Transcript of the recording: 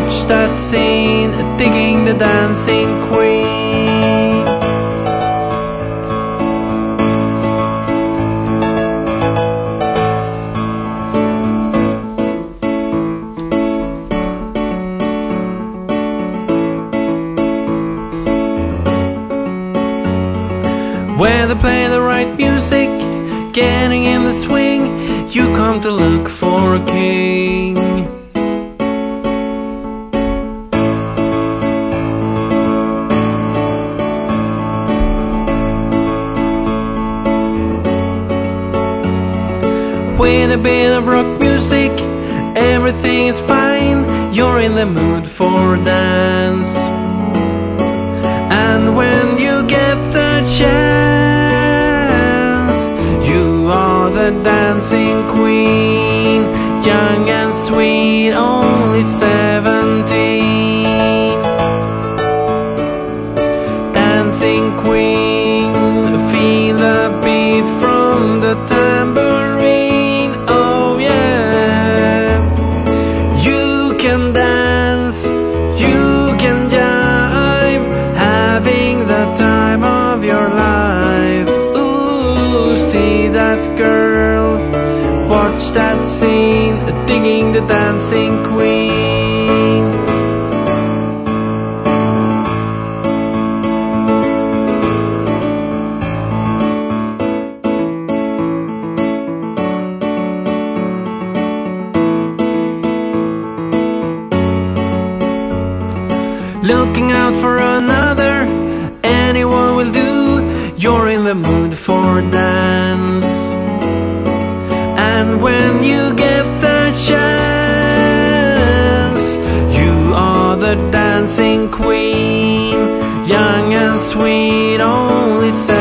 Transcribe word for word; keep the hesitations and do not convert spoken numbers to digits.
watch that scene, digging the dancing queen. Where they play the right music, getting in the swing, you come to look for a king. With a bit of rock music, everything is fine, you're in the mood for a dance. And when you get the chance, you are the dancing queen, young and sweet, only seventeen. Dancing queen, feel the beat from the tambourine. Oh yeah, you can dance, you can jive, having the time of your life. Ooh, see that girl, watch that scene, digging the dancing queen. Looking out for another, anyone will do, you're in the mood for a dance. And when you get the chance, you are the dancing queen, young and sweet, only seven.